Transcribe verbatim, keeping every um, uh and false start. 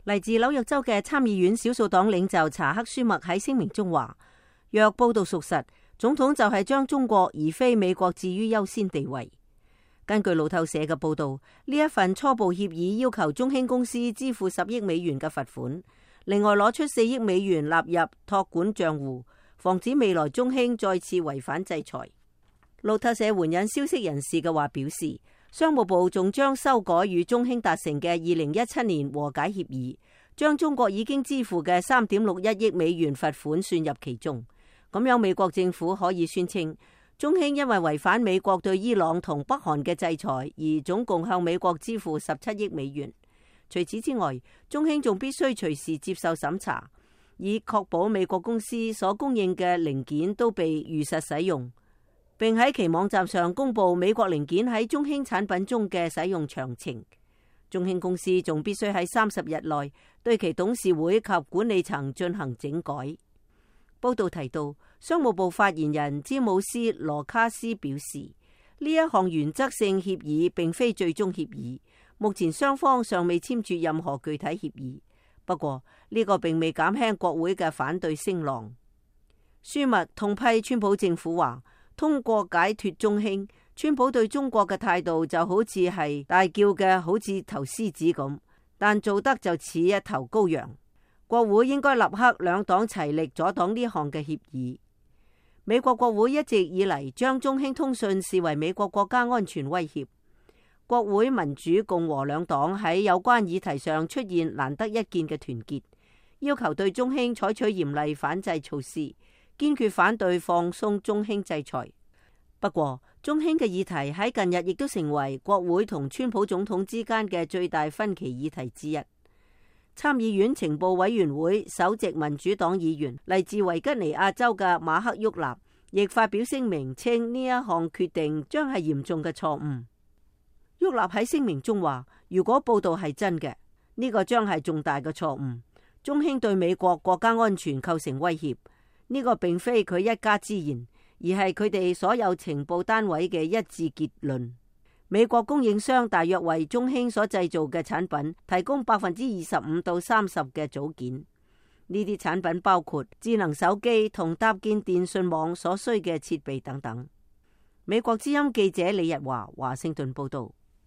嚟自紐約州嘅參議院少數黨領袖查克舒默喺聲明中話，若報道屬實，總統就係將中國而非美國置於優先地位。根據路透社嘅報道，呢一份初步協議要求中興公司支付十億美元嘅罰款，另外攞出四億美元納入託管賬戶，防止未來中興再次違反制裁。路透社援引消息人士嘅話表示，商務部仲將修改與中興達成嘅二零一七年和解協議，將中國已經支付嘅三點六一億美元罰款算入其中。咁樣美國政府可以宣稱，中興因為違反美國對伊朗同北韓嘅制裁，而總共向美國支付十七億美元。除此之外，中興仲必須隨時接受審查，以確保美國公司所供應嘅零件都被如實使用，並喺其網站上公布美國零件喺中興產品中嘅使用詳情。中興公司仲必須喺三十日內對其董事會及管理層進行整改。報道提到，商務部發言人詹姆斯羅卡斯表示，呢一項原則性協議並非最終協議，目前雙方尚未簽署任何具體協議。不過呢個並未減輕國會嘅反對聲浪。舒默痛批川普政府話，通過解脫中興，川普對中國嘅態度就好似係大叫嘅好似頭獅子咁，但做得就似一頭羔羊。國會應該立刻兩黨齊力阻擋呢項嘅協議。美國國會一直以嚟將中興通訊視為美國國家安全威脅。國會民主共和兩黨喺有關議題上出現難得一見嘅團結，要求對中興採取嚴厲反制措施，堅決反對放鬆中興制裁。不過，中興嘅議題喺近日亦都成為國會同川普總統之間嘅最大分歧議題之一。參議院情報委員會首席民主黨議員嚟自維吉尼亞州嘅馬克沃納亦發表聲明，稱呢一項決定將係嚴重嘅錯誤。沃納喺聲明中話，如果報道係真嘅，呢個將係重大嘅錯誤。中興對美國國家安全構成威脅，呢個並非佢一家之言，而係佢哋所有情報單位嘅一致結論。美國供應商大約為中興所製造嘅產品提供百分之二十五到三十嘅組件，呢啲產品包括智能手機同搭建電信網所需嘅設備等等。美國之音記者李日華華盛頓報道。